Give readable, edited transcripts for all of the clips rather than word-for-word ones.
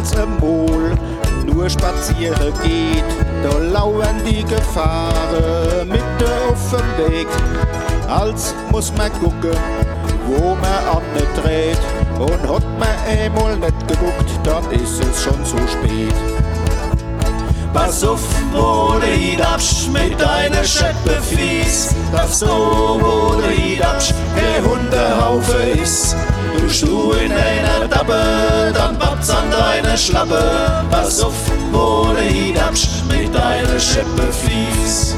als ein Mol nur spazieren geht. Da lauern die Gefahren mitten auf dem Weg. Als muss man gucken, wo man andreht. Und hat man einmal nicht geguckt, dann ist es schon zu spät. Pass auf, wo du hinabst mit deiner Scheppe fies, dass du, wo du hinabst, kein Hundehaufe ist. Tust du in einer Tappe, dann pappt's an deine Schlappe. Pass auf, wo du hinabst mit deiner Scheppe fies.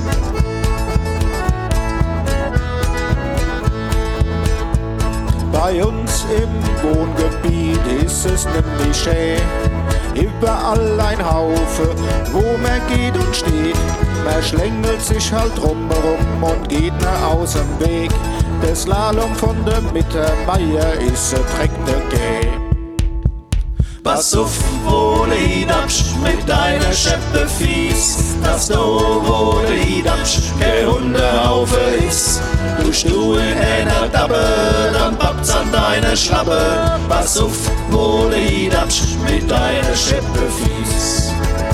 Bei uns im Wohngebiet ist es nämlich schön. Überall ein Haufe, wo man geht und steht. Man schlängelt sich halt drumherum und geht nach aus dem Weg. Der Slalom von der Mittermeier ist ein Dreckner Gäh. Pass auf, wo du hinabst mit deiner Scheppe fies, dass du, wo du hinabst, kein Hundehaufe ist. Tust du in einer Tappe, dann pappt's an deine Schlappe. Pass auf, wo du hinabst mit deiner Scheppe fies.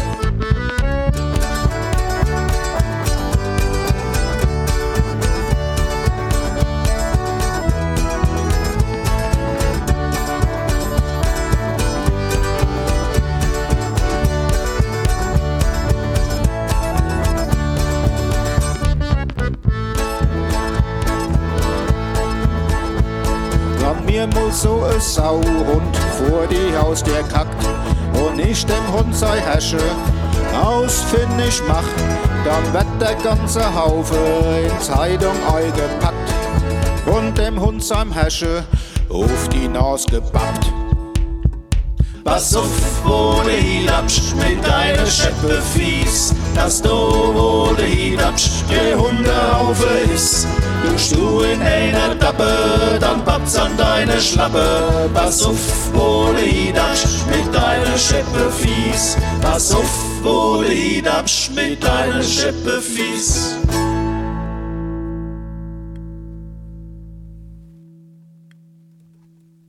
Mir muss so ein Sauhund vor die Haustür kackt und ich dem Hund sei Häsche ausfindig mach, dann wird der ganze Haufe in Zeitung eingepackt und dem Hund sein Häsche auf die Nase gebappt. Pass auf, wo du hinabst mit deiner Scheppe fies, dass du, wo du hinabst, kein Hundehaufe ist. Tust du in einer Tappe, dann pappt's an deine Schlappe. Pass auf, wo du hinabst mit deiner Scheppe fies. Pass auf, wo du hinabst mit deiner Scheppe fies.